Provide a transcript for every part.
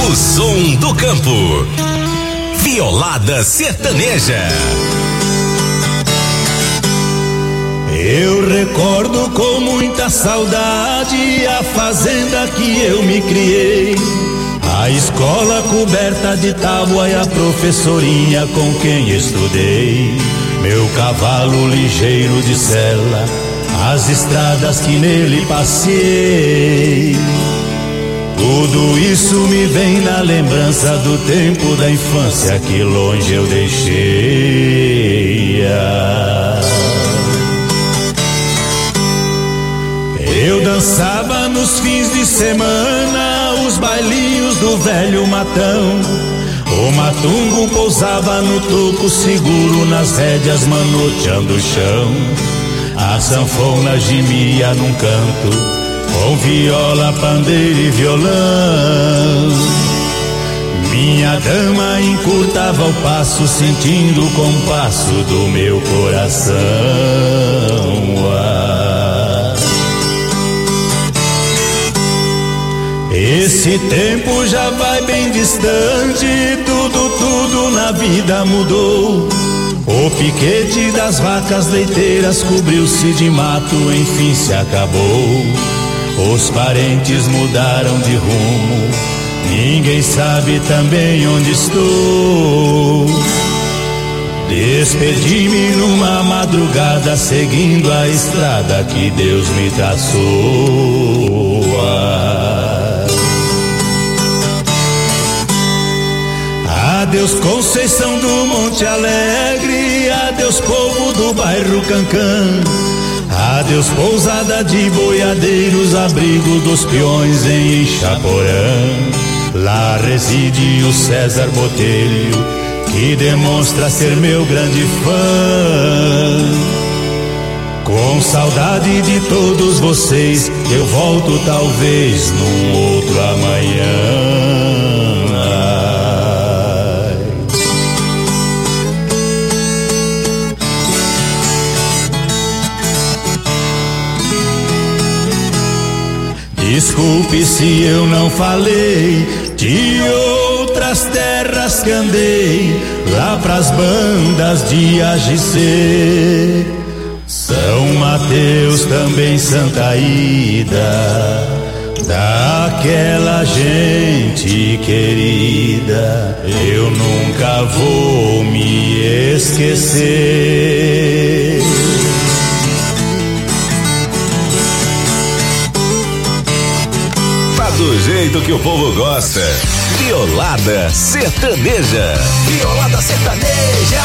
O som do campo. Violada sertaneja. Eu recordo com muita saudade a fazenda que eu me criei, a escola coberta de tábua e a professorinha com quem estudei, meu cavalo ligeiro de sela, as estradas que nele passei. Tudo isso me vem na lembrança do tempo da infância que longe eu deixei. Eu dançava nos fins de semana os bailinhos do velho matão. O matungo pousava no toco seguro, nas rédeas manoteando o chão. A sanfona gemia num canto, com viola, pandeiro e violão. Minha dama encurtava o passo, sentindo o compasso do meu coração. Esse tempo já vai bem distante, tudo na vida mudou. O piquete das vacas leiteiras cobriu-se de mato, enfim se acabou. Os parentes mudaram de rumo, ninguém sabe também onde estou. Despedi-me numa madrugada, seguindo a estrada que Deus me traçou. Adeus Conceição do Monte Alegre, adeus povo do bairro Cancã, adeus pousada de boiadeiros, abrigo dos peões em Ixaporã. Lá reside o César Botelho, que demonstra ser meu grande fã. Com saudade de todos vocês, eu volto talvez num outro amanhã. Desculpe se eu não falei de outras terras que andei, lá pras bandas de AGC, São Mateus, também Santa Ida, daquela gente querida, eu nunca vou me esquecer. Do jeito que o povo gosta. Violada sertaneja. Violada sertaneja.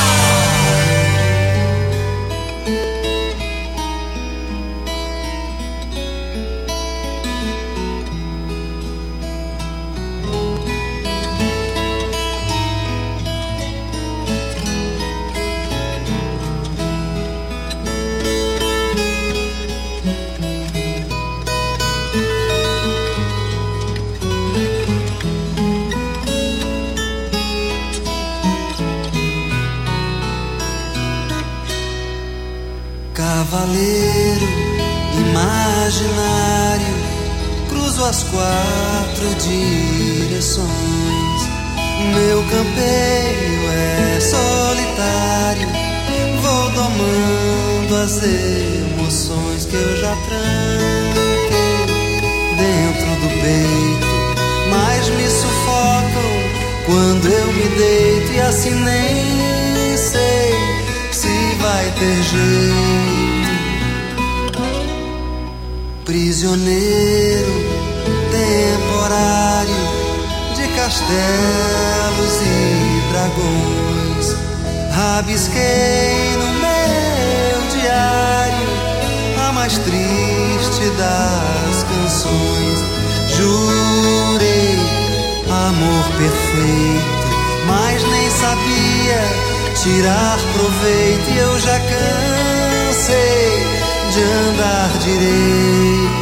Cavaleiro imaginário, cruzo as 4 direções. Meu campeiro é solitário, vou domando as emoções que eu já tranquei dentro do peito, mas me sufocam quando eu me deito, e assim nem sei se vai ter jeito. Prisioneiro temporário de castelos e dragões, rabisquei no meu diário a mais triste das canções. Jurei amor perfeito, mas nem sabia tirar proveito, e eu já cansei de andar direito.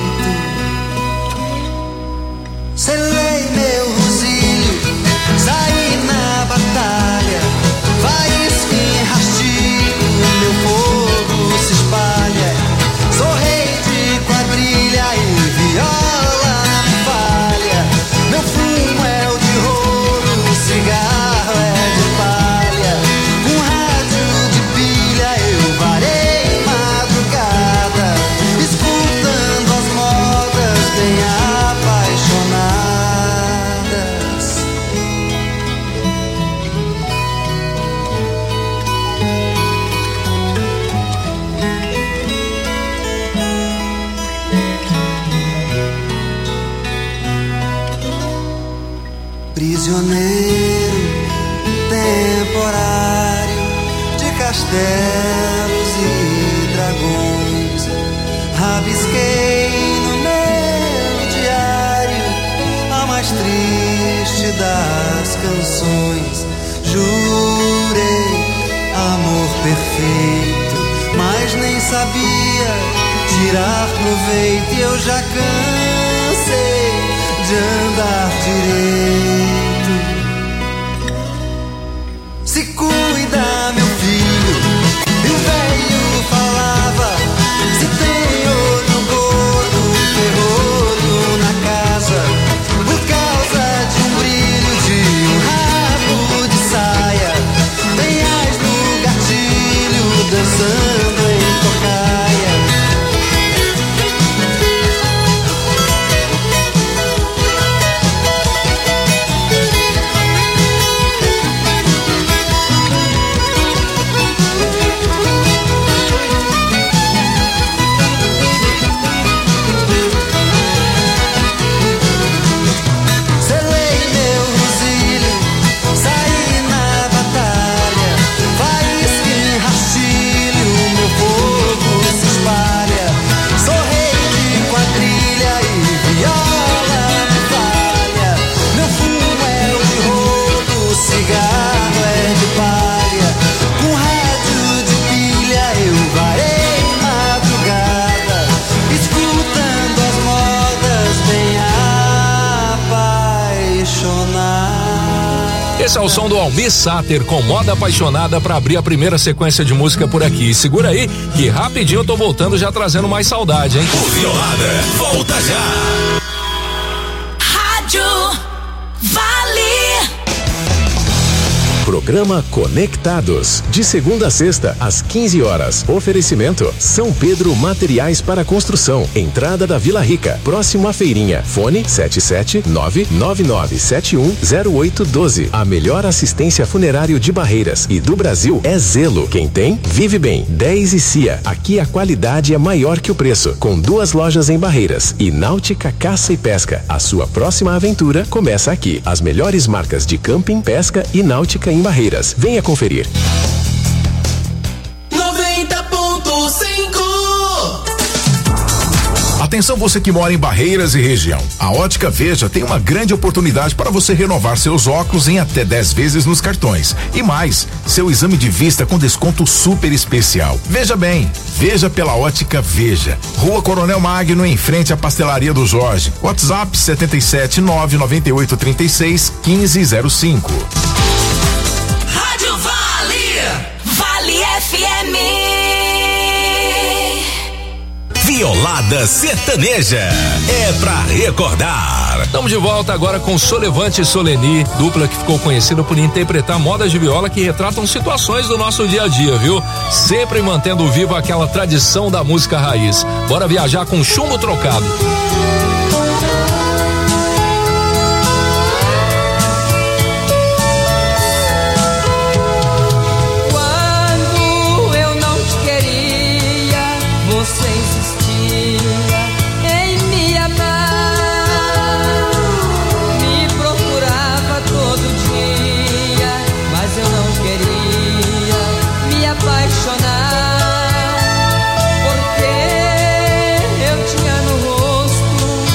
Selei meu rosílio, saí na batalha, faísca em rastilho, meu fogo se espalha. Sou rei de quadrilha e viola me falha, meu fumo é o de roupa prisioneiro temporário de castelos e dragões. Rabisquei no meu diário a mais triste das canções. Jurei amor perfeito, mas nem sabia tirar proveito. E eu já cansei de andar direito. Se cuida, meu filho, e o velho falava. Se tem olho gordo, ferrolho na casa, por causa de um brilho de um rabo de saia. Tem as no gatilho dançando em tocaia. Esse é o som do Almir Sater com Moda Apaixonada para abrir a primeira sequência de música por aqui. Segura aí que rapidinho eu tô voltando já trazendo mais saudade, hein? O Violada volta já. Rádio Vale. Programa Conectados, de segunda a sexta, às 15 horas. Oferecimento: São Pedro Materiais para Construção, entrada da Vila Rica, próximo à feirinha. Fone 77999710812. A melhor assistência funerário de Barreiras e do Brasil é Zelo. Quem tem, vive bem. 10 e Cia. Aqui a qualidade é maior que o preço. Com 2 lojas em Barreiras. E Náutica Caça e Pesca. A sua próxima aventura começa aqui. As melhores marcas de camping, pesca e náutica em Barreiras. Venha conferir. 90.5. Atenção você que mora em Barreiras e região. A Ótica Veja tem uma grande oportunidade para você renovar seus óculos em até 10 vezes nos cartões. E mais, seu exame de vista com desconto super especial. Veja bem, veja pela Ótica Veja. Rua Coronel Magno, em frente à Pastelaria do Jorge. WhatsApp 77998361505. Rádio Vale. Vale FM. Violada Sertaneja é pra recordar. Estamos de volta agora com Solevante e Soleni, dupla que ficou conhecida por interpretar modas de viola que retratam situações do nosso dia a dia, viu? Sempre mantendo viva aquela tradição da música raiz. Bora viajar com Chumbo Trocado. Porque eu tinha no rosto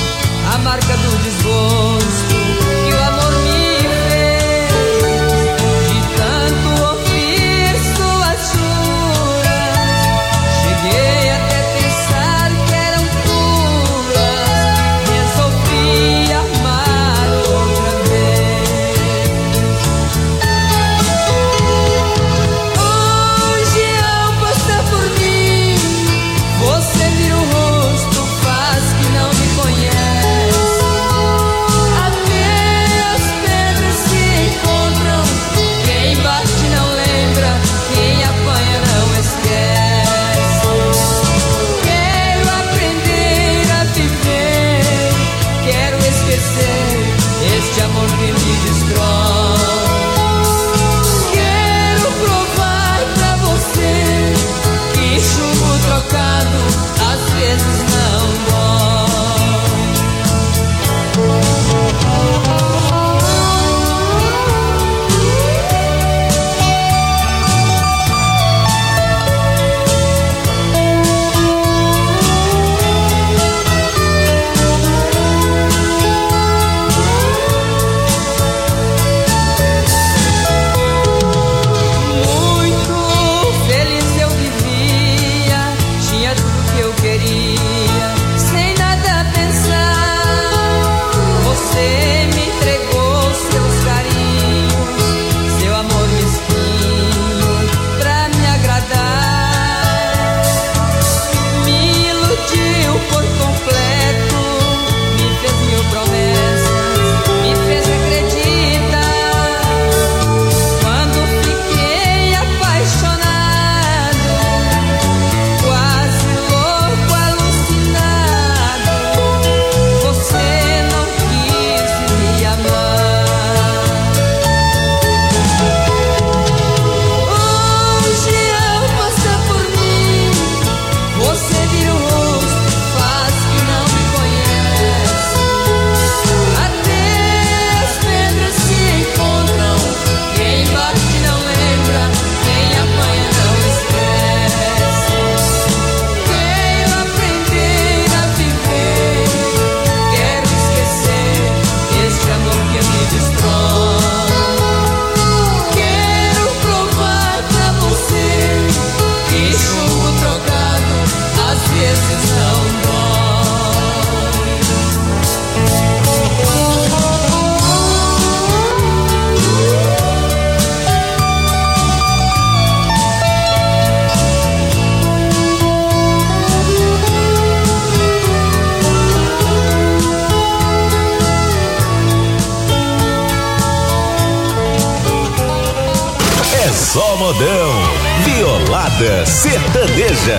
só modão. Violada Sertaneja.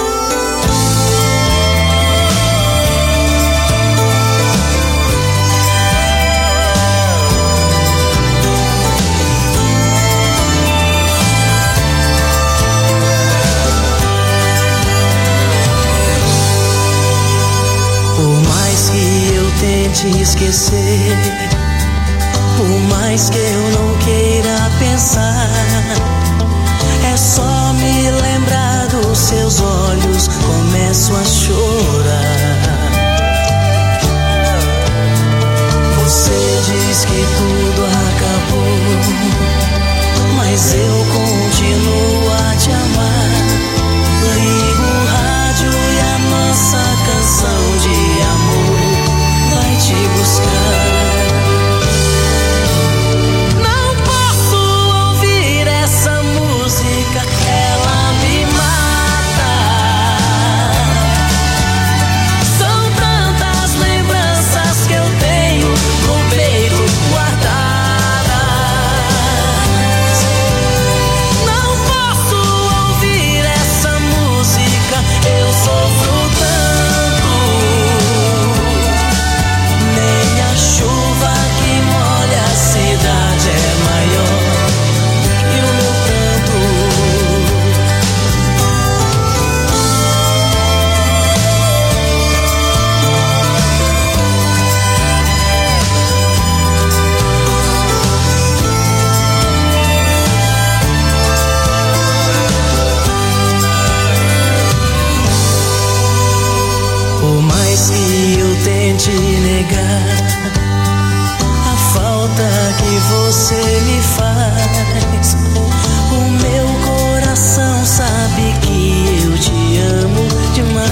Por mais que eu tente esquecer, por mais que eu não queira pensar, é só me lembrar dos seus olhos, começo a chorar. Você diz que tudo acabou, mas eu continuo a te amar. Ligo o rádio e a nossa canção de amor vai te buscar. Não posso ouvir essa música, ela me mata. São tantas lembranças que eu tenho no peito guardadas. Não posso ouvir essa música, eu sofro tanto. Nem a chuva que molha a cidade é maior que o meu pranto. Por mais que eu tente negar a falta que você me faz, o meu coração sabe que eu te amo demais.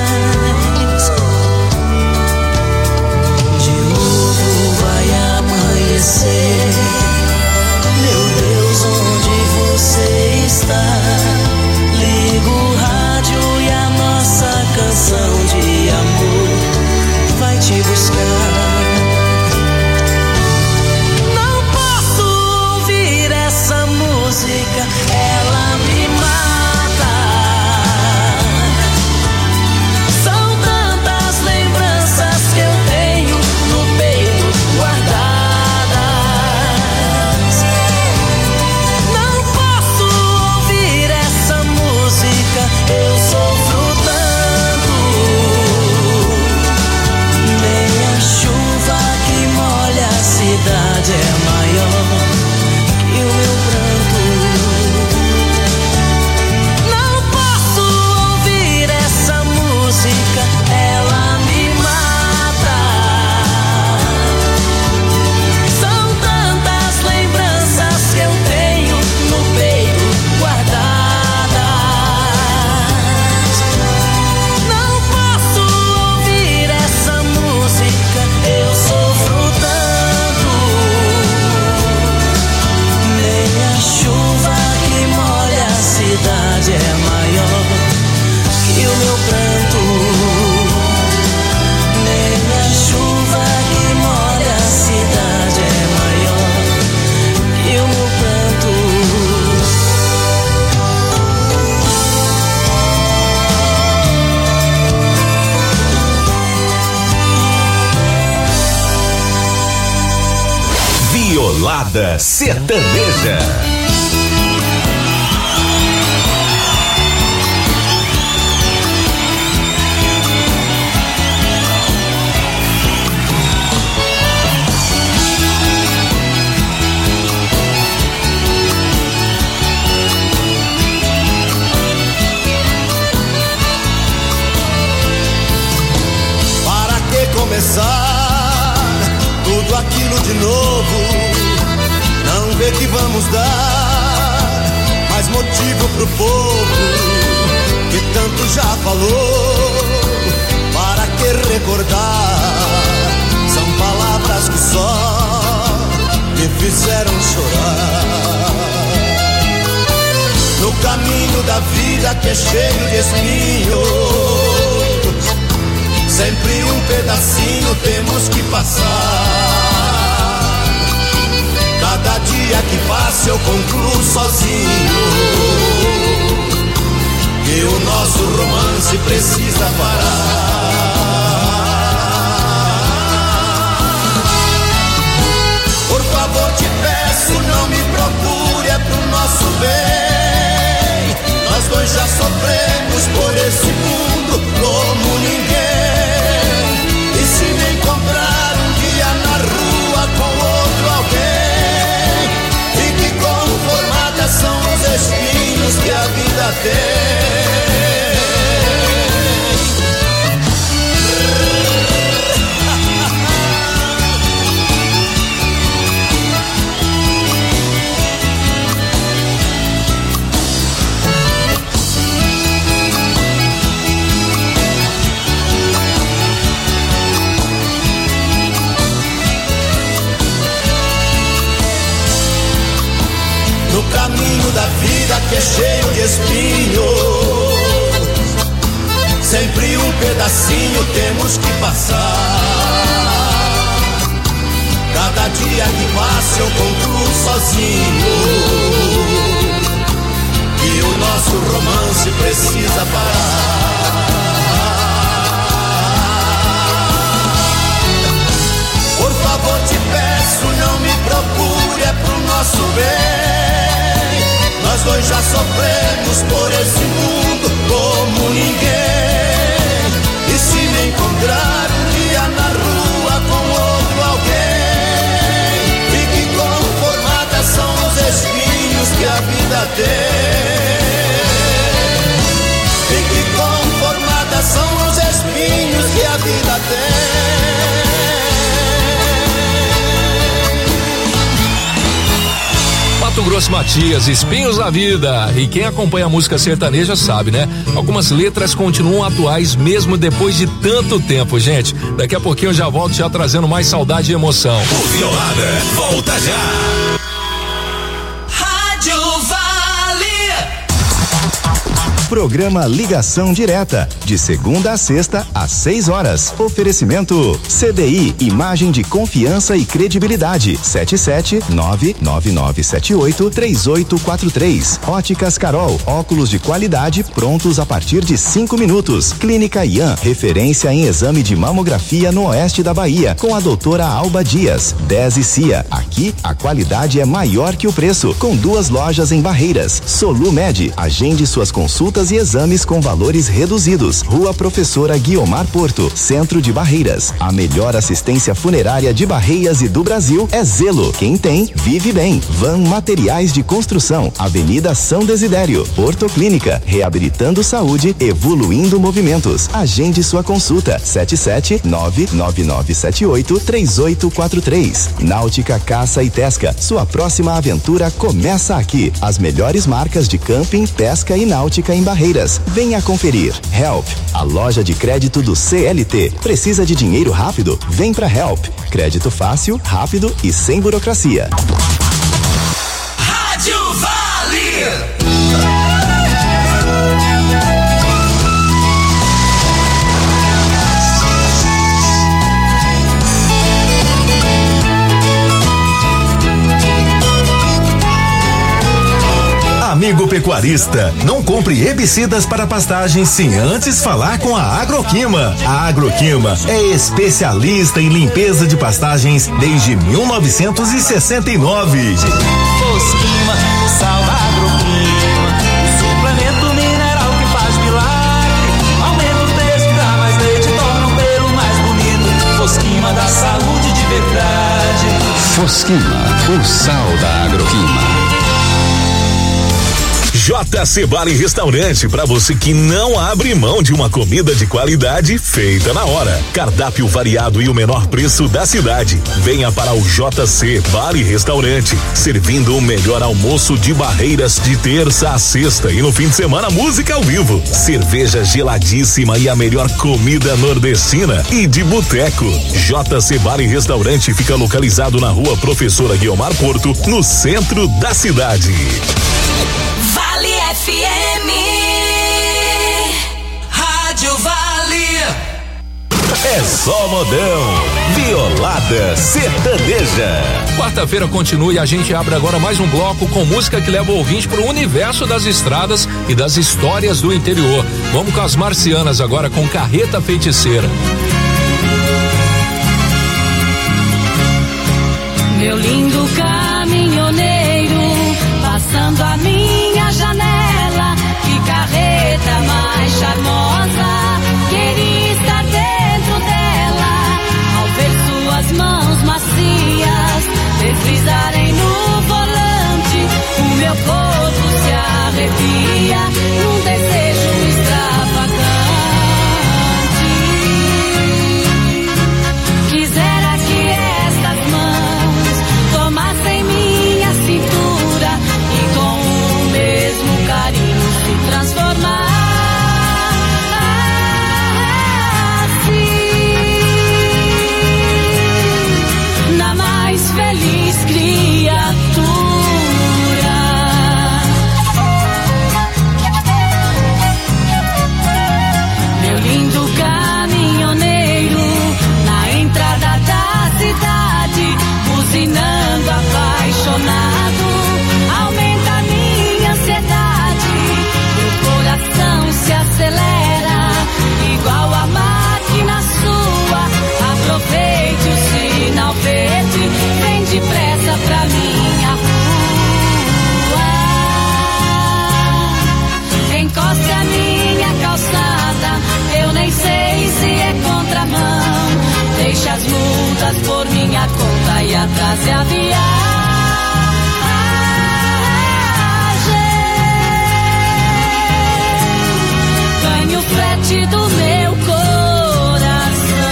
De novo vai amanhecer, meu Deus, onde você está? Ligo o rádio e a nossa canção de amor vai te buscar. Não posso ouvir essa música, ela me mata. São tantas lembranças que eu tenho no peito guardadas. Não posso ouvir essa música, eu sofro tanto. Nem a chuva que molha a cidade é maior que o meu pranto. Não posso ouvir essa música, ela me mata. São tantas lembranças que eu tenho no peito guardadas. Não posso ouvir essa música, eu sofro tanto. Nem a chuva que molha a cidade é maior que o meu pranto. Nem a chuva que molha a cidade é maior que o meu pranto. Violada Sertaneja. Para que começar tudo aquilo de novo? Não vê que vamos dar mais motivo pro povo que tanto já falou. Para que recordar? São palavras que só me fizeram chorar. No caminho da vida que é cheio de espinhos, sempre um pedacinho temos que passar. Cada dia que passa eu concluo sozinho sozinho, que o nosso romance precisa parar. Por favor, te peço, não me procure, é pro nosso bem. Nós dois já sofremos por esse mundo como ninguém. E se me encontrar um dia na rua com outro alguém, fique conformada, são os espinhos que a vida tem. No caminho da vida que é cheio de espinhos, sempre um pedacinho temos que passar. Cada dia que passa eu concluo sozinho que o nosso romance precisa parar. Por favor, te peço, não me procure, é pro nosso bem. Nós dois já sofremos por esse mundo como ninguém. E se me encontrar um dia na rua com outro alguém, fique conformada, são os espinhos que a vida tem. Fique conformada, são os espinhos que a vida tem. Mato Grosso Matias, Espinhos na Vida. E quem acompanha a música sertaneja sabe, né? Algumas letras continuam atuais mesmo depois de tanto tempo, gente. Daqui a pouquinho eu já volto já trazendo mais saudade e emoção. O Violada volta já. Rádio Vale. Programa Ligação Direta, de segunda a sexta, às 6 horas. Oferecimento CDI, imagem de confiança e credibilidade. 77999783843. Óticas Carol, óculos de qualidade prontos a partir de 5 minutos. Clínica Ian, referência em exame de mamografia no oeste da Bahia, com a doutora Alba Dias. 10 e Cia, aqui a qualidade é maior que o preço, com 2 lojas em Barreiras. Solumed, agende suas consultas e exames com valores reduzidos. Rua Professora Guiomar Porto, Centro de Barreiras. A melhor assistência funerária de Barreiras e do Brasil é Zelo. Quem tem, vive bem. Van Materiais de Construção, Avenida São Desidério. Porto Clínica, reabilitando saúde, evoluindo movimentos. Agende sua consulta. 77999783843. Náutica Caça e Pesca, sua próxima aventura começa aqui. As melhores marcas de camping, pesca e náutica em Barreiras. Venha conferir. Help, a loja de crédito do CLT. Precisa de dinheiro rápido? Vem pra Help. Crédito fácil, rápido e sem burocracia. Rádio Vale. Amigo pecuarista, não compre herbicidas para pastagens sem antes falar com a Agroquima. A Agroquima é especialista em limpeza de pastagens desde 1969. Fosquima, sal da Agroquima, o suplemento mineral que faz milagre. Aumenta o texto, dá mais leite, torna o pelo mais bonito. Fosquima da saúde de verdade. Fosquima, o sal da Agroquima. JC Bar e Restaurante, para você que não abre mão de uma comida de qualidade feita na hora. Cardápio variado e o menor preço da cidade. Venha para o JC Bar e Restaurante, servindo o melhor almoço de Barreiras de terça a sexta e no fim de semana música ao vivo, cerveja geladíssima e a melhor comida nordestina e de boteco. JC Bar e Restaurante fica localizado na Rua Professora Guiomar Porto, no centro da cidade. Vale FM. Rádio Vale. é só modão. Violada Sertaneja. Quarta-feira continua e a gente abre agora mais um bloco com música que leva o ouvinte pro universo das estradas e das histórias do interior. Vamos com as Marcianas agora com Carreta Feiticeira. Meu lindo caminhoneiro, passando a minha janela, que carreta mais charmosa, queria estar dentro dela, ao ver suas mãos macias deslizarem no volante, o meu corpo se arrepia num desejo extravagante. Quisera que estas mãos tomassem minha cintura e com o mesmo carinho se transformasse na mais feliz criatura. Meu lindo caminhoneiro, na entrada da cidade, buzinando apaixonado, aumenta minha ansiedade, meu coração se acelera, igual a máquina sua, aproveite o sinal verde, vem depressa pra minha rua, encoste a minha calçada, eu nem sei se é contramão, deixa as multas por minha conta e atrase a viagem. Ganhe o frete do meu coração.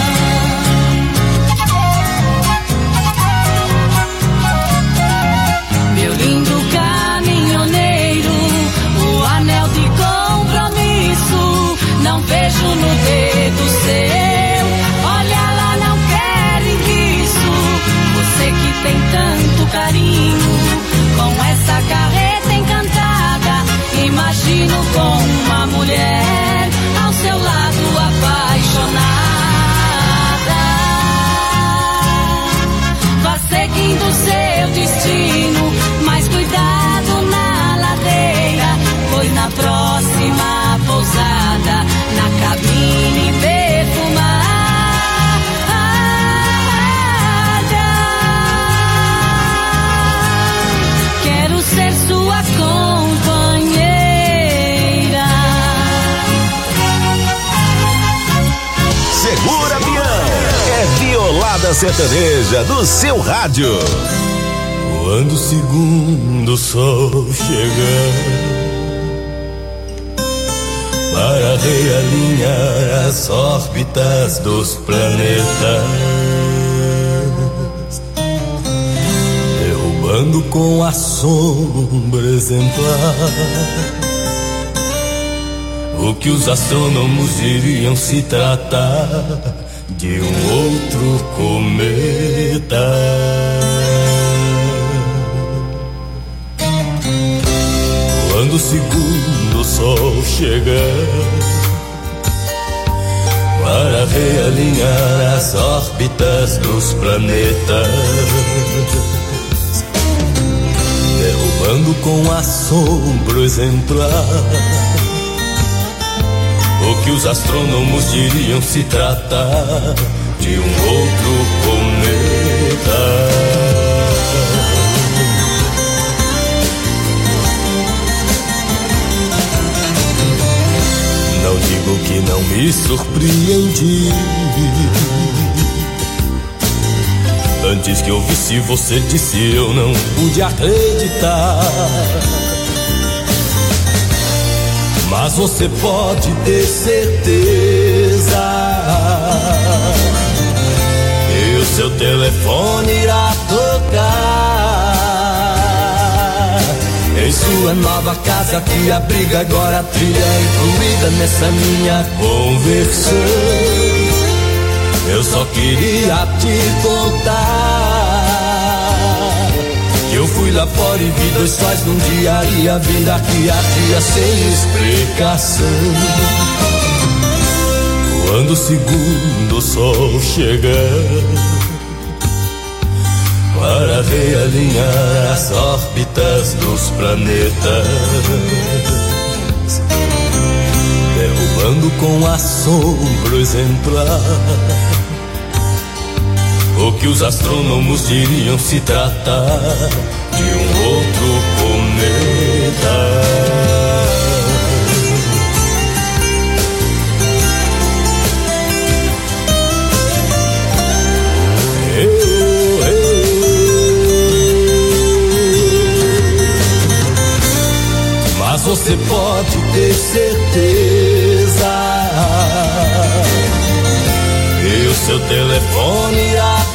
Meu lindo caminhoneiro, o anel de compromisso não vejo no dedo seu. Olha lá, não querem isso. Você que tem tanto carinho, com essa carreta encantada, imagino com uma mulher ao seu lado apaixonada. Vá seguindo seu destino, mas cuidado na ladeira, pois na próxima pousada, na cabine perfumada, quero ser sua companheira. Segura, peão. É Violada Sertaneja do seu rádio. Quando o segundo sol chegar para realinhar as órbitas dos planetas, derrubando com a sombra exemplar o que os astrônomos diriam se tratar de um outro cometa. Quando o segundo sol chegar para realinhar as órbitas dos planetas, derrubando com assombro exemplar o que os astrônomos diriam se tratar de um outro cometa. Não digo que não me surpreendi antes que eu visse você, disse eu não pude acreditar. Mas você pode ter certeza que o seu telefone irá tocar em sua nova casa que abriga agora a trilha incluída nessa minha conversão. Eu só queria te contar que eu fui lá fora e vi dois sóis num diaria, vim daqui a dia sem explicação. quando o segundo sol chegar, para realinhar as órbitas dos planetas, derrubando com assombro exemplar o que os astrônomos diriam se tratar de um outro cometa. Mas você pode ter certeza que o seu telefone irá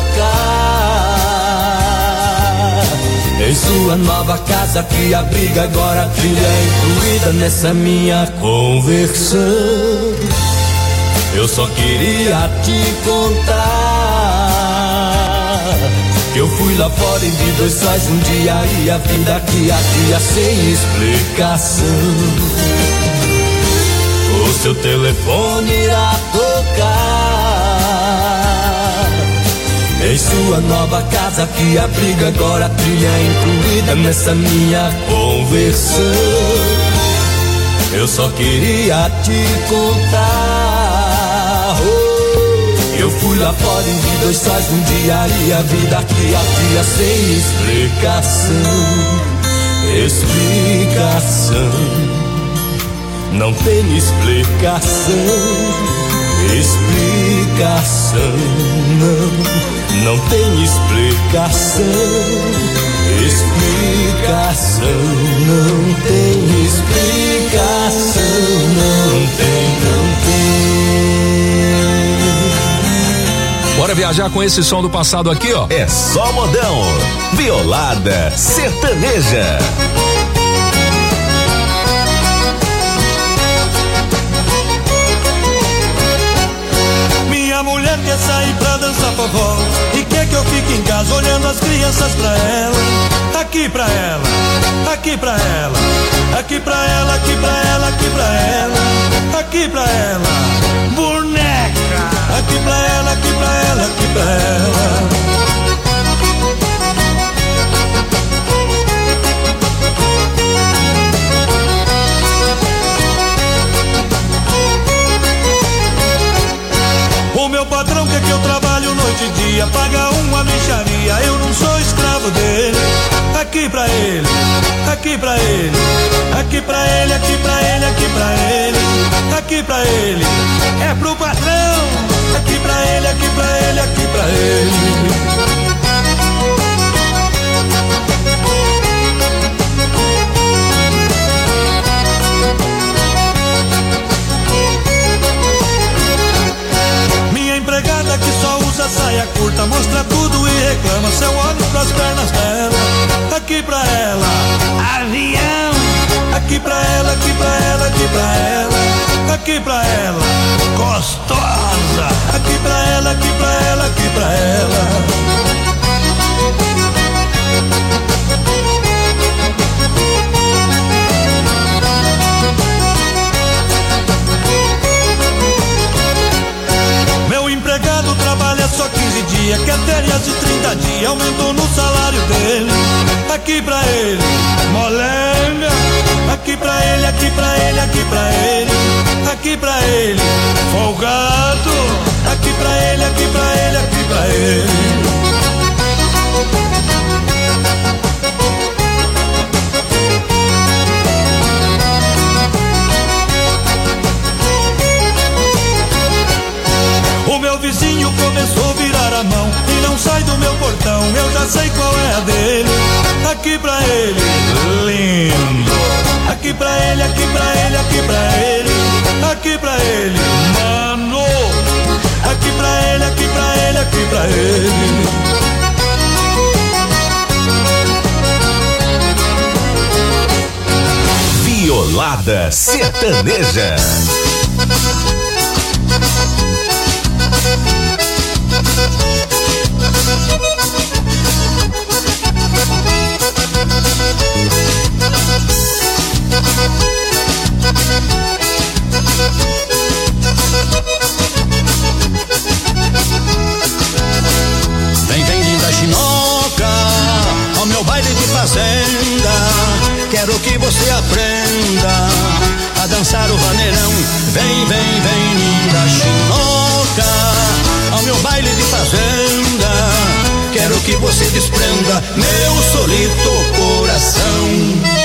tocar em sua nova casa, que abriga agora a trilha incluída nessa minha conversão. Eu só queria te contar que eu fui lá fora e vi dois sóis um dia e a vida aqui a dia sem explicação. O seu telefone irá tocar em sua nova casa, que abriga agora a trilha incluída nessa minha conversão. Eu só queria te contar, eu fui lá fora e vi dois sóis um dia e a vida aqui a dia sem explicação. Não tem explicação. Não tem explicação. Não tem explicação. Não tem. Bora viajar com esse som do passado aqui, ó. É só modão. Violada sertaneja. Minha mulher quer sair pra dançar forró e quer que eu fique em casa olhando as crianças pra ela. Aqui pra ela, aqui pra ela, aqui pra ela, aqui pra ela, aqui pra ela, aqui pra ela, boneca. Aqui pra ela, aqui pra ela, aqui pra ela. O meu patrão quer que eu trabalhe noite e dia, paga uma mixaria, eu não sou escravo dele. Aqui pra ele, aqui pra ele, aqui pra ele, aqui pra ele, aqui pra ele, aqui pra ele, é pro patrão. Aqui pra ele, aqui pra ele, aqui pra ele. Minha empregada que só usa saia curta, mostra tudo e reclama, seu olho pras pernas dela. Aqui pra ela, avião. Aqui pra ela, aqui pra ela, aqui pra ela. Aqui pra ela, gostosa. Aqui pra ela, aqui pra ela, aqui pra ela. Meu empregado trabalha só 15 dias, quer férias de 30 dias, aumentou no salário dele. Aqui pra ele, molenga. Aqui pra ele, aqui pra ele, aqui pra ele, aqui pra ele, folgado. Aqui pra ele, aqui pra ele, aqui pra ele. O meu vizinho começou a virar a mão e não sai do meu portão, eu já sei qual é a dele. Aqui pra ele, lindo. Aqui pra ele, aqui pra ele, aqui pra ele, aqui pra ele, mano. Aqui pra ele, aqui pra ele, aqui pra ele. Violada sertaneja. Vem, vem, vem, linda chinoca, ao meu baile de fazenda. Quero que você desprenda meu solito coração.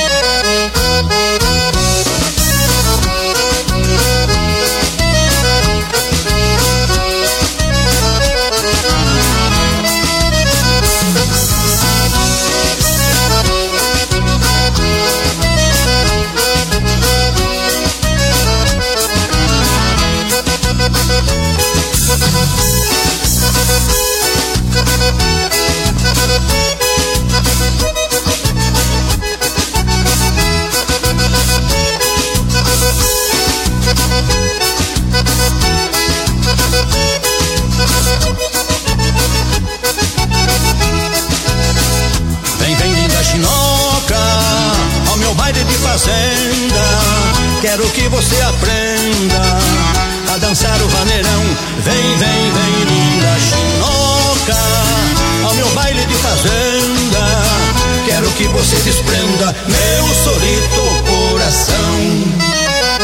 Vem, vem, linda chinoca, ao meu baile de fazenda. Quero que você aprenda a dançar o vaneirão. Vem, vem, vem, linda chinoca, ao meu baile de fazenda. Quero que você desprenda meu solito coração.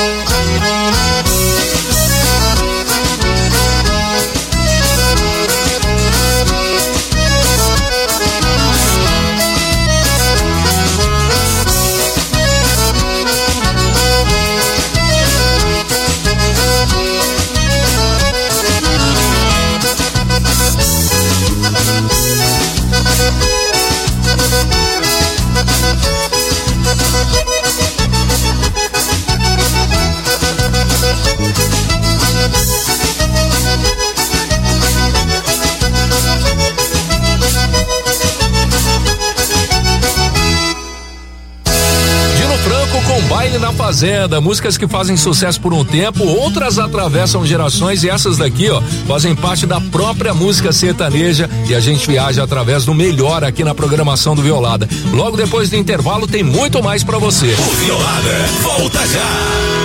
Com Baile na Fazenda, músicas que fazem sucesso por um tempo, outras atravessam gerações e essas daqui, ó, fazem parte da própria música sertaneja e a gente viaja através do melhor aqui na programação do Violada. Logo depois do intervalo tem muito mais pra você. O Violada volta já.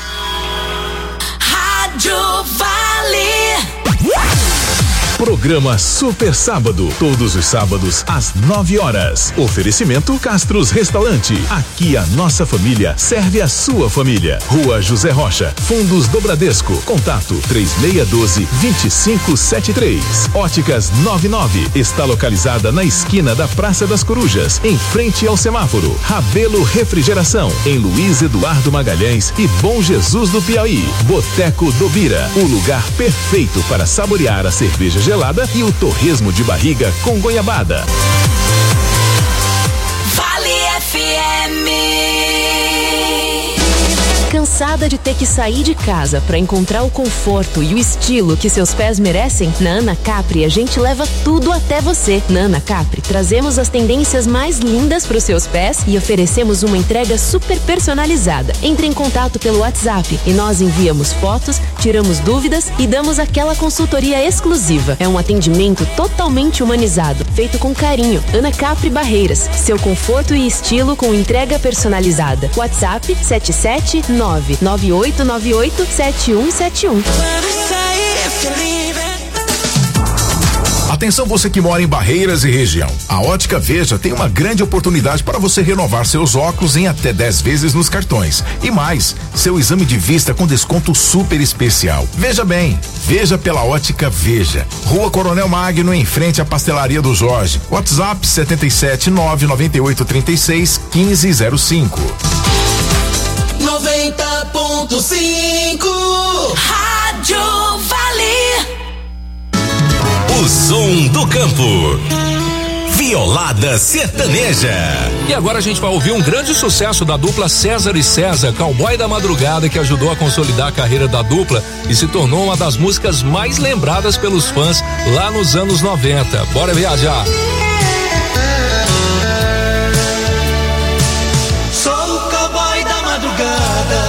Rádio Vale. Programa Super Sábado, todos os sábados às 9 horas. Oferecimento Castros Restaurante. Aqui a nossa família serve a sua família. Rua José Rocha, Fundos do Bradesco. Contato 3612-2573. Óticas 99 está localizada na esquina da Praça das Corujas, em frente ao semáforo. Rabelo Refrigeração, em Luiz Eduardo Magalhães e Bom Jesus do Piauí. Boteco do Bira, o lugar perfeito para saborear a cerveja gelada e o torresmo de barriga com goiabada. Vale FM. Cansada de ter que sair de casa para encontrar o conforto e o estilo que seus pés merecem? Na Ana Capri a gente leva tudo até você. Na Ana Capri trazemos as tendências mais lindas para os seus pés e oferecemos uma entrega super personalizada. Entre em contato pelo WhatsApp e nós enviamos fotos, tiramos dúvidas e damos aquela consultoria exclusiva. É um atendimento totalmente humanizado, feito com carinho. Ana Capri Barreiras, seu conforto e estilo com entrega personalizada. WhatsApp 77998987171. Atenção você que mora em Barreiras e região. A Ótica Veja tem uma grande oportunidade para você renovar seus óculos em até 10 vezes nos cartões. E mais, seu exame de vista com desconto super especial. Veja bem, veja pela Ótica Veja. Rua Coronel Magno, em frente à Pastelaria do Jorge. WhatsApp 77998361505. 90.5 Rádio Vale. O som do campo. Violada Sertaneja. E agora a gente vai ouvir um grande sucesso da dupla César e César, Cowboy da Madrugada, que ajudou a consolidar a carreira da dupla e se tornou uma das músicas mais lembradas pelos fãs lá nos anos 90. Bora viajar. Sou o cowboy da madrugada,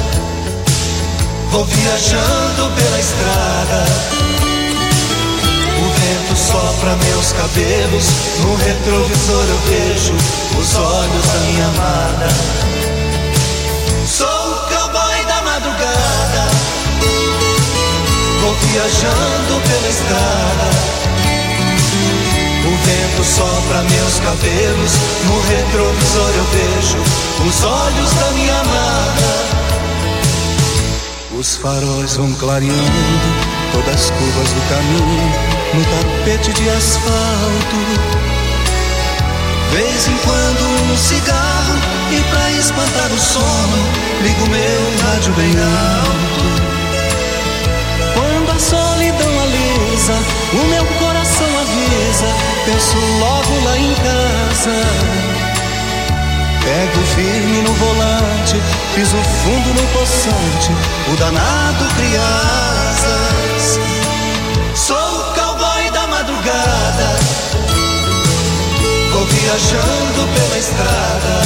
vou viajando pela estrada. O vento sopra meus cabelos, no retrovisor eu vejo os olhos da minha amada. Sou o cowboy da madrugada, vou viajando pela estrada. O vento sopra meus cabelos, no retrovisor eu vejo os olhos da minha amada. Os faróis vão clareando todas as curvas do caminho no tapete de asfalto. Vez em quando um cigarro e pra espantar o sono ligo meu rádio bem alto. Quando a solidão alisa, o meu coração avisa, penso logo lá em casa. Pego firme no volante, piso fundo no poçante, o danado cria asas. Sou o cowboy da madrugada, vou viajando pela estrada.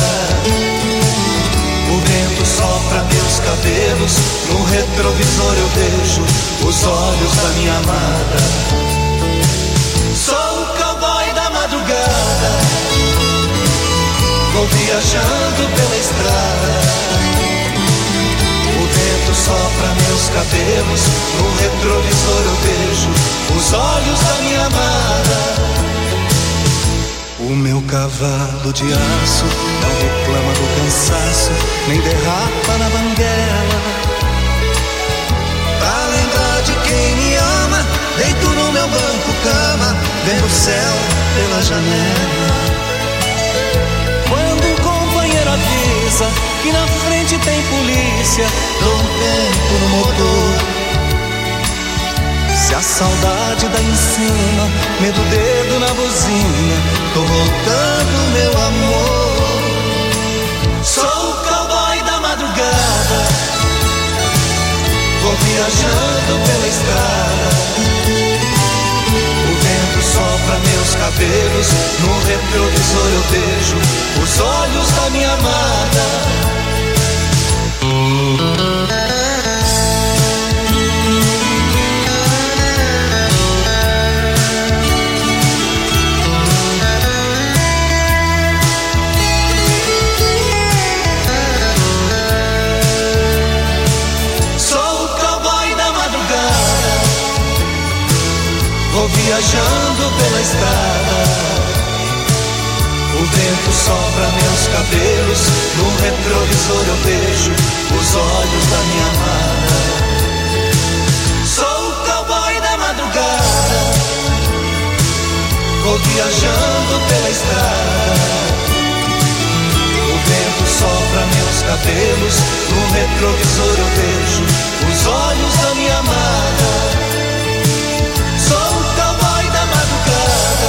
O vento sopra meus cabelos, no retrovisor eu vejo os olhos da minha amada. Sou o cowboy da madrugada, vou viajando pela estrada. O vento sopra meus cabelos, no retrovisor eu vejo os olhos da minha amada. O meu cavalo de aço não reclama do cansaço, nem derrapa na banguela. Pra lembrar de quem me ama, deito no meu banco cama, vendo o céu pela janela. Quando um companheiro avisa que na frente tem polícia, dou um tempo no motor. Se a saudade dá em cima, medo dedo na buzina, tô voltando meu amor. Sou o cowboy da madrugada, vou viajando pela estrada. O vento sopra meus cabelos, no retrovisor eu vejo os olhos da minha amada. Vou viajando pela estrada. O vento sopra meus cabelos, no retrovisor eu vejo os olhos da minha amada. Sou o cowboy da madrugada, vou viajando pela estrada. O vento sopra meus cabelos, no retrovisor eu vejo os olhos da minha amada. Sou o cowboy da madrugada,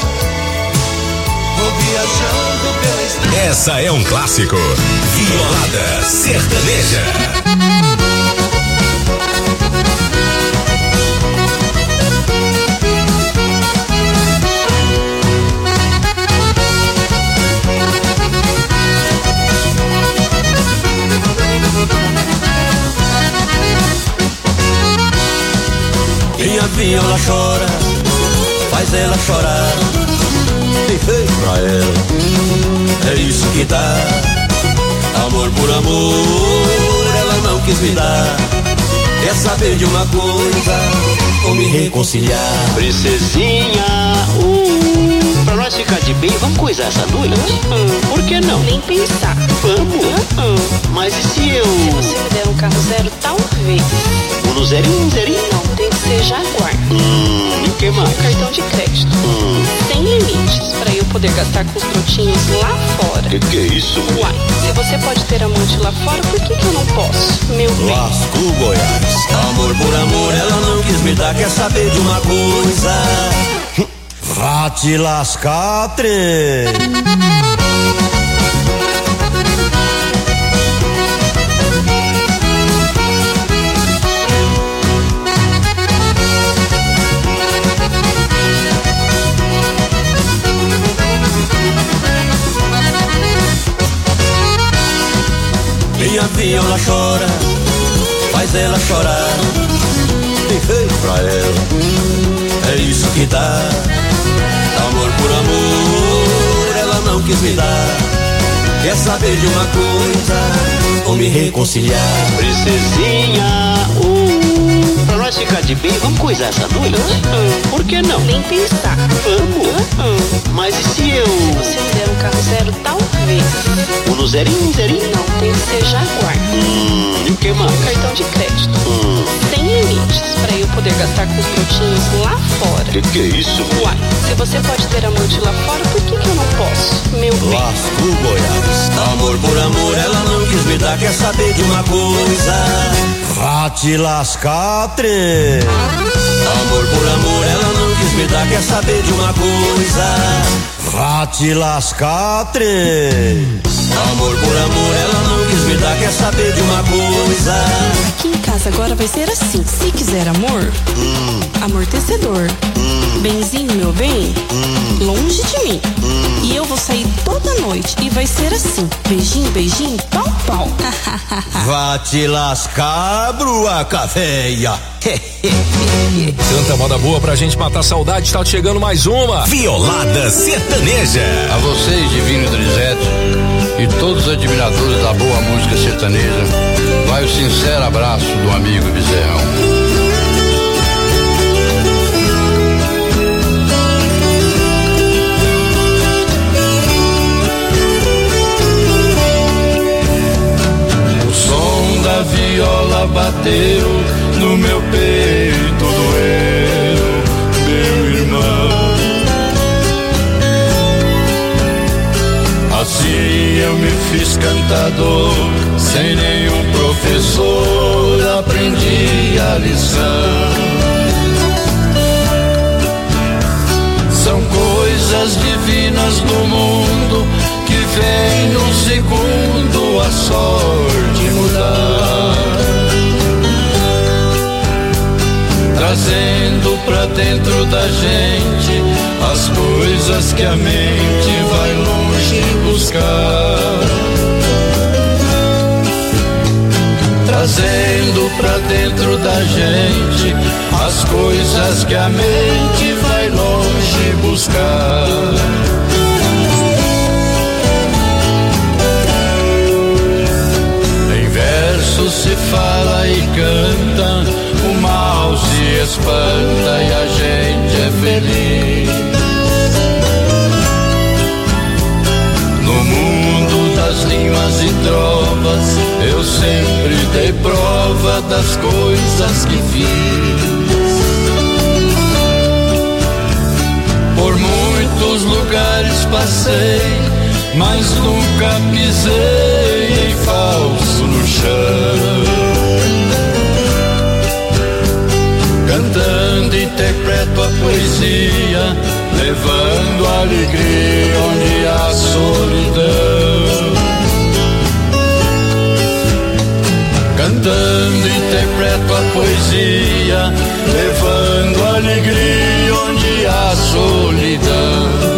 vou viajando pela estrada. Essa é um clássico. Violada Sertaneja. Minha viola chora, faz ela chorar. Deixei pra ela, é isso que dá. Amor por amor, ela não quis me dar. Quer saber de uma coisa, ou me reconciliar. Princesinha, pra nós ficar de bem, vamos coisar essa noite? Por que não? Nem pensar. Vamos? Mas e se eu... Se você me der um carro zero, talvez. Um zerinho, um zerinho? Não, tem que ser Jaguar. E o que mais? Um cartão de crédito. Sem limites, pra eu poder gastar com os trotinhos lá fora. Que é isso? Uai, se você pode ter amante lá fora, por que eu não posso? Meu bem. Lascou, Goiás. Amor por amor, ela não quis me dar. Quer saber de uma coisa? Vá te lascar, trem. Minha viola chora, faz ela chorar. Deixei pra ela, é isso que dá. Amor por amor, ela não quis me dar. Quer saber de uma coisa, ou me reconciliar. Princesinha, pra nós ficar de bem, vamos coisar essa noite? Por que não? Nem pensar. Vamos? Mas e se eu... Se você me der um carro zero, talvez. Um no zerinho? Não, tem que ser Jaguar. E o que mais? Cartão de crédito. Sem limites, pra eu poder gastar com os brotinhos lá fora. Que é isso? Uai, se você pode ter amor de lá fora, por que eu não posso? Meu bem. Lasco Goiás. Amor por amor, ela não quis me dar. Quer saber de uma coisa? Vá te lascar, trê. Amor por amor, ela não quis me dar. Quer saber de uma coisa? Vá te lascar, trê. Amor por amor, ela não quis me dar. Quer saber de uma coisa? Aqui em casa agora vai ser assim. Se quiser amor, amortecedor. Benzinho, meu bem, longe de mim. E eu vou sair toda noite e vai ser assim. Beijinho, beijinho, pau, pau. Vá te lascar, bruaca véia. Tanta moda boa pra gente matar a saudade, tá chegando mais uma Violada Sertaneja. A vocês, Divino Drizete, e todos os admiradores da boa música sertaneja, vai o sincero abraço do amigo Bezerrão. O som da viola bateu no meu peito, doeu, meu irmão. Assim eu me fiz cantador, sem nenhum professor aprendi a lição. São coisas divinas do mundo que vem num segundo a sorte mudar, trazendo pra dentro da gente as coisas que a mente vai longe buscar, trazendo pra dentro da gente as coisas que a mente vai longe buscar. Em verso se fala e canta, o mal se espanta e a gente é feliz. No mundo das rimas e trovas, eu sempre dei prova das coisas que fiz. Por muitos lugares passei, mas nunca pisei em falso no chão. Cantando interpreto a poesia, levando alegria onde há solidão. Cantando interpreto a poesia, levando alegria onde há solidão.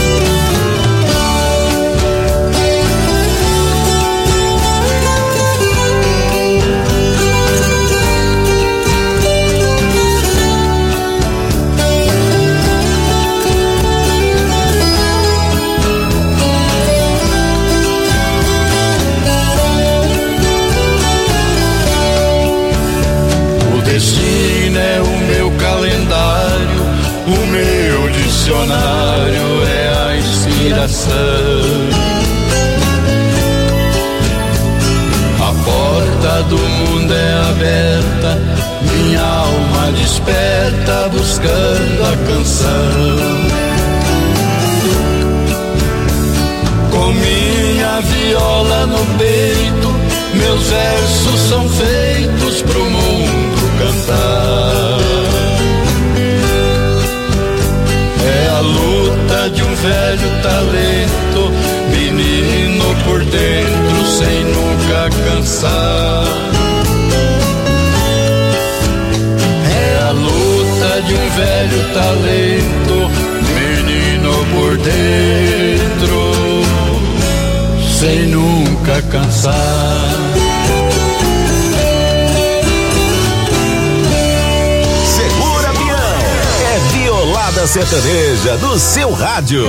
Destino é o meu calendário, o meu dicionário é a inspiração. A porta do mundo é aberta, minha alma desperta buscando a canção. Com minha viola no peito, meus versos são feitos pro mundo cantar. É a luta de um velho talento, menino por dentro sem nunca cansar. É a luta de um velho talento, menino por dentro sem nunca cansar. Violada Sertaneja no seu rádio.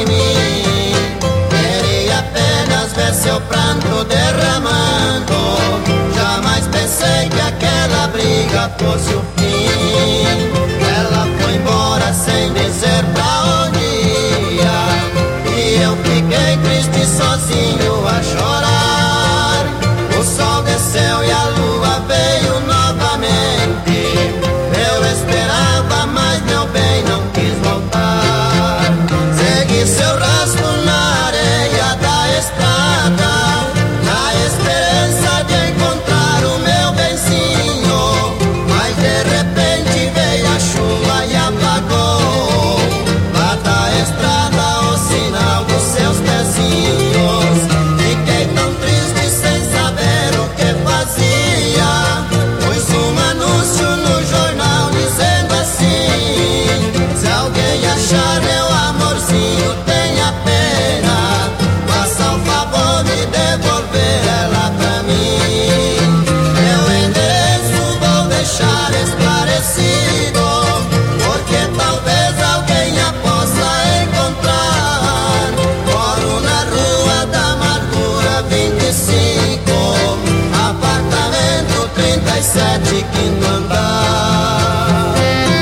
de mim. Queria apenas ver seu pranto derramando. Jamais pensei que aquela briga fosse o fim. Ela foi embora sem dizer pra onde ia, e eu fiquei triste sozinho a chorar. O sol desceu e a lua veio novamente. Eu esperava, mas meu bem não quis voltar. Segui seu rastro na areia da estrada, na esperança de encontrar o meu benzinho. Mas de repente veio a chuva e apagou lá da estrada o sinal dos seus pezinhos. Fiquei tão triste sem saber o que fazia. Pus um anúncio no jornal dizendo assim: se alguém achar meu amorzinho, tenha pena, faça o favor de devolver ela pra mim. Meu endereço vou deixar esclarecido, porque talvez alguém a possa encontrar. Moro na Rua da Amargura 25, apartamento 37, quinto andar.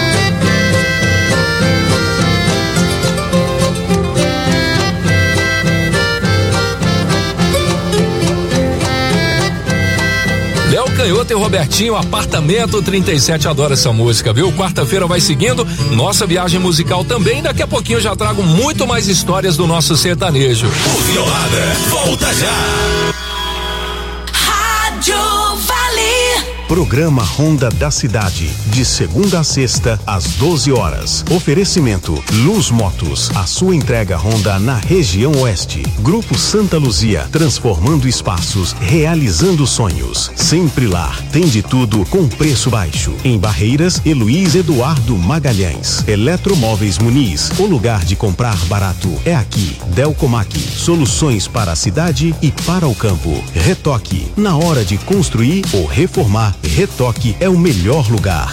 Léo Canhoto e Robertinho, apartamento 37, adoro essa música, viu? Quarta-feira vai seguindo, nossa viagem musical também, daqui a pouquinho eu já trago muito mais histórias do nosso sertanejo. O Violada volta já. Rádio Vale. Programa Ronda da Cidade, de segunda a sexta, às 12 horas. Oferecimento Luz Motos, a sua entrega Honda na região oeste. Grupo Santa Luzia, transformando espaços, realizando sonhos. Sempre lá, tem de tudo com preço baixo. Em Barreiras, Luiz Eduardo Magalhães. Eletromóveis Muniz, o lugar de comprar barato é aqui. Delcomac, soluções para a cidade e para o campo. Retoque, na hora de construir ou reformar, Retoque é o melhor lugar.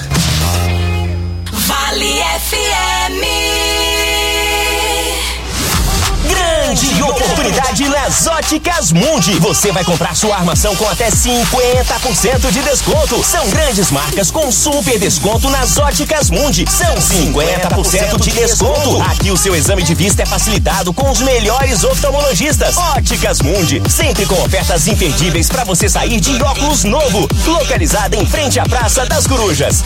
Vale FM. Grande oportunidade nas Óticas Mundi. Você vai comprar sua armação com até 50% de desconto. São grandes marcas com super desconto nas Óticas Mundi. São 50% de desconto. Aqui o seu exame de vista é facilitado com os melhores oftalmologistas. Óticas Mundi, sempre com ofertas imperdíveis para você sair de óculos novo. Localizada em frente à Praça das Corujas.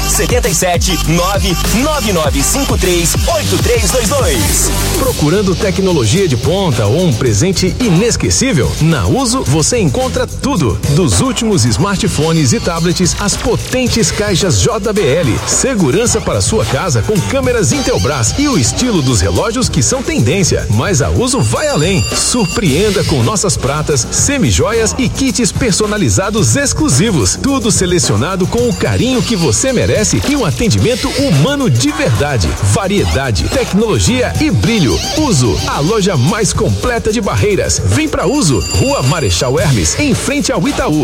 77-99953-8322. Procurando tecnologia de ponta ou um presente inesquecível? Na Uso você encontra tudo. Dos últimos smartphones e tablets às potentes caixas JBL. Segurança para sua casa com câmeras Intelbras e o estilo dos relógios que são tendência. Mas a Uso vai além. Surpreenda com nossas pratas, semijoias e kits personalizados exclusivos. Tudo selecionado com o carinho que você merece e um atendimento humano de verdade. Variedade, tecnologia e brilho. Uso, a loja mais completa de Barreiras. Vem pra Uso, Rua Marechal Hermes, em frente ao Itaú.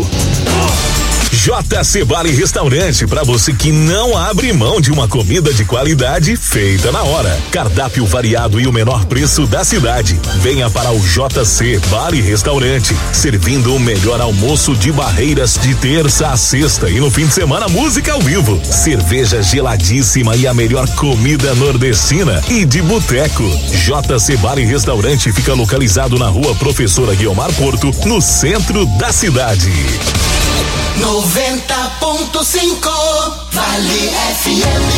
JC Bar e Restaurante, para você que não abre mão de uma comida de qualidade feita na hora. Cardápio variado e o menor preço da cidade. Venha para o JC Bar e Restaurante, servindo o melhor almoço de Barreiras de terça a sexta e no fim de semana música ao vivo, cerveja geladíssima e a melhor comida nordestina e de boteco. JC Bar e Restaurante fica localizado na Rua Professora Guiomar Porto, no centro da cidade. 90.5 Vale FM.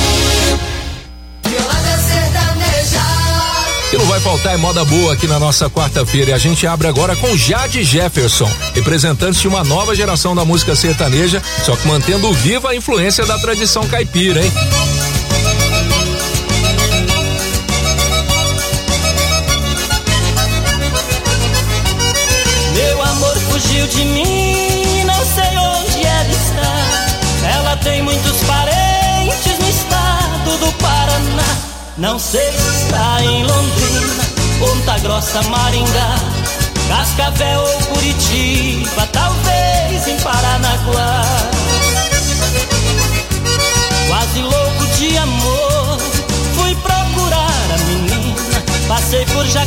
Violada sertaneja. E não vai faltar moda boa aqui na nossa quarta-feira. E a gente abre agora com Jade Jefferson, representantes de uma nova geração da música sertaneja, só que mantendo viva a influência da tradição caipira, hein? Meu amor fugiu de mim, não sei onde ela está. Ela tem muitos parentes no estado do Paraná. Não sei se está em Londrina, Ponta Grossa, Maringá, Cascavel ou Curitiba, talvez em Paranaguá. Quase louco de amor, fui procurar a menina. Passei por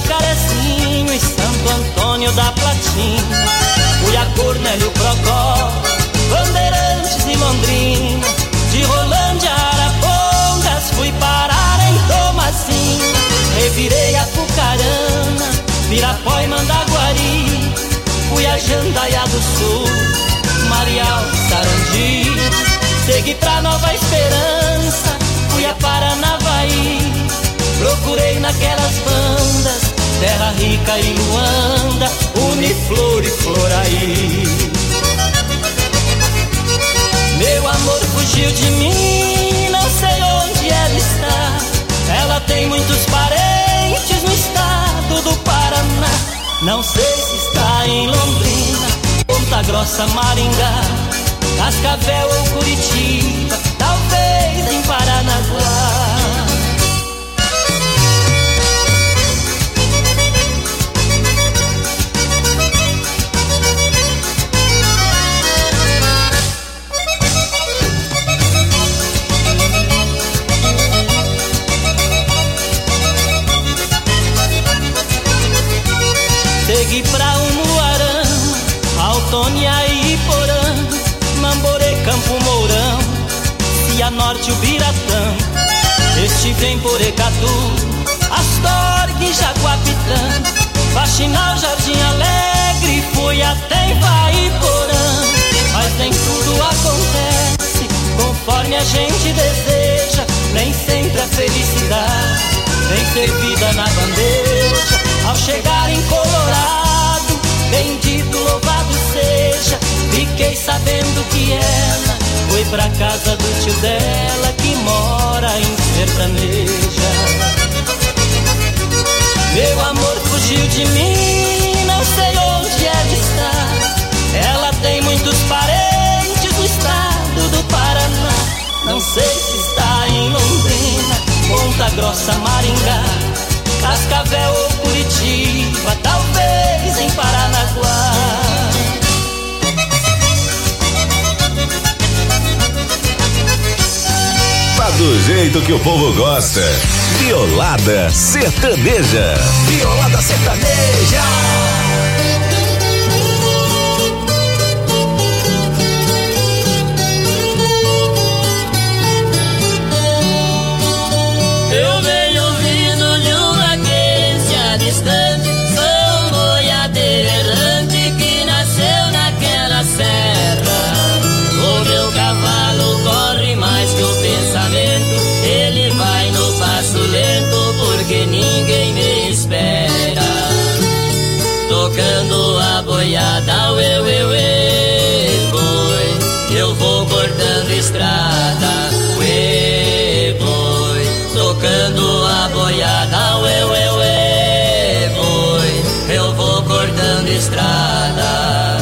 Saia do Sul, Marial, Sarandi. Segui pra Nova Esperança, fui a Paranavaí. Procurei naquelas bandas, Terra Rica e Luanda, Uniflor e Floraí. Meu amor fugiu de mim, não sei onde ela está. Ela tem muitos parentes no estado do Paraná. Não sei se está em Londrina, Ponta Grossa, Maringá, Cascavel ou Curitiba, talvez em Paranaguá. Segui pra Umuarã, Autônia e Iporã, Mamborê, Campo Mourão, Cianorte, Ubiratã. Estive em Porecatu, Astorga, Jaguapitã, Faxinal, Jardim Alegre, fui até Ivaiporã. Mas nem tudo acontece conforme a gente deseja, nem sempre a felicidade vem servida na bandeja. Ao chegar em Colorado, bendito, louvado seja, fiquei sabendo que ela foi pra casa do tio dela, que mora em Sertaneja. Meu amor fugiu de mim, não sei onde ela está. Ela tem muitos parentes no estado do Paraná. Não sei se está em Londrina, Ponta Grossa, Maringá, Cascavel ou Curitiba, talvez em Paranaguá. Tá do jeito que o povo gosta. Violada Sertaneja. Violada Sertaneja. Eu venho vindo de uma quência distante, sou um boiadeiro errante que nasceu naquela serra. O meu cavalo corre mais que o pensamento, ele vai no passo lento porque ninguém me espera. Tocando a boiada, uê, boi, eu vou cortando estrada, uê, boi, tocando a boiada, uê, boi, eu vou cortando estrada.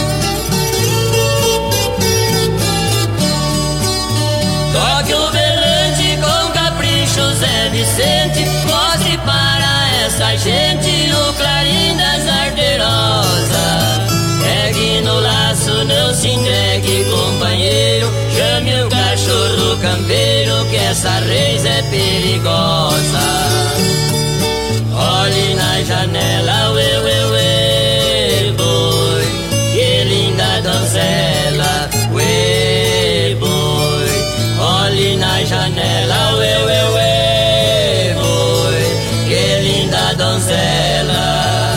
Toque o berrante com capricho, Zé Vicente, mostre para essa gente o clarim das ardeiosas. Pegue no laço, não se entregue, companheiro, chame o cachorro campeiro que essa reis é perigosa. Olhe na janela, uê, boi, que linda donzela, uê, boi. Olhe na janela, uê, boi, que linda donzela.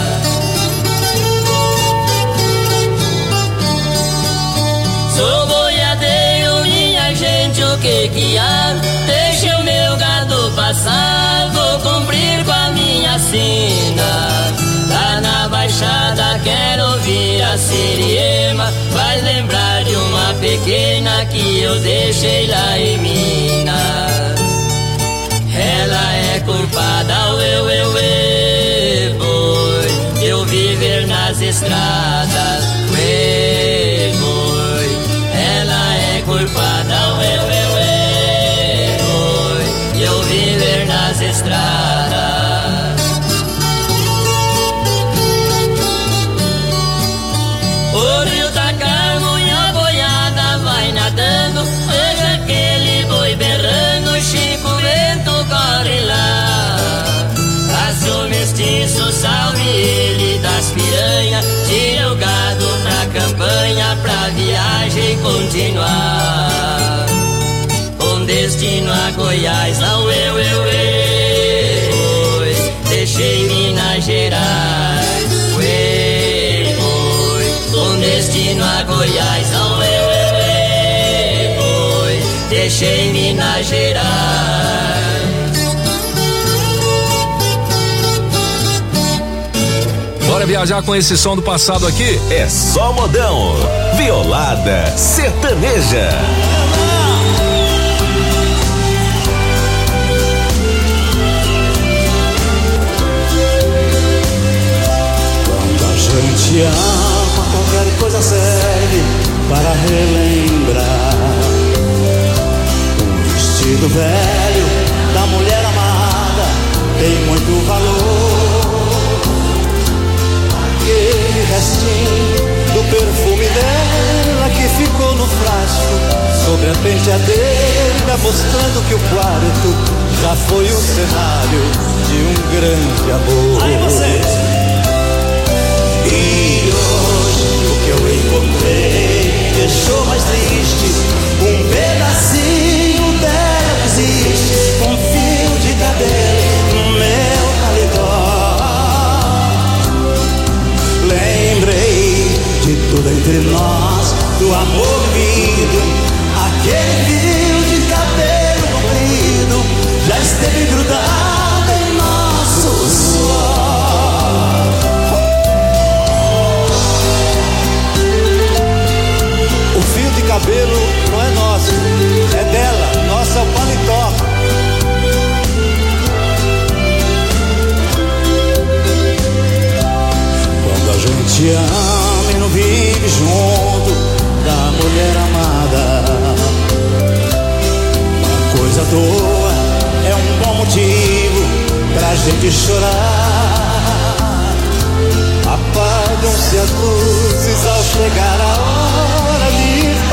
Sou boiadeiro, minha gente, o que há? Deixa o meu gado passar, vou cumprir com a minha sina. Lá na baixada quero ouvir a siriema, vai lembrar de uma pequena que eu deixei lá em Minas. Ela é culpada, uê, boi, eu viver nas estradas, uê, boi. Ela é culpada, uê, boi, eu viver nas estradas. O rio tá calmo e a boiada vai nadando, veja aquele boi berrando, Chico Bento corre lá. Faça o mestiço, salve ele das piranhas, tira o gado pra campanha, pra viagem continuar. Com destino a Goiás, lá uê, boi, deixei Minas Gerais, uê, boi, com deixei Minas Gerais. Bora viajar com esse som do passado aqui? É só modão. Violada sertaneja. Quando a gente ama, qualquer coisa serve para relembrar. Um vestido velho da mulher amada tem muito valor. Aquele restinho do perfume dela que ficou no frasco sobre a penteadeira, mostrando que o quarto já foi o cenário de um grande amor. Aí vocês! E hoje o que eu encontrei deixou mais triste. Um pedacinho dela existe, com fio de cabelo no meu paletó. Lembrei de tudo entre nós, do amor vivido. Aquele fio de cabelo comprido já esteve grudado em nosso suor. O fio de cabelo não é nosso, é dela, nosso é o paletó. Quando a gente ama e não vive junto da mulher amada, uma coisa à toa é um bom motivo pra gente chorar. Apagam-se as luzes ao chegar a hora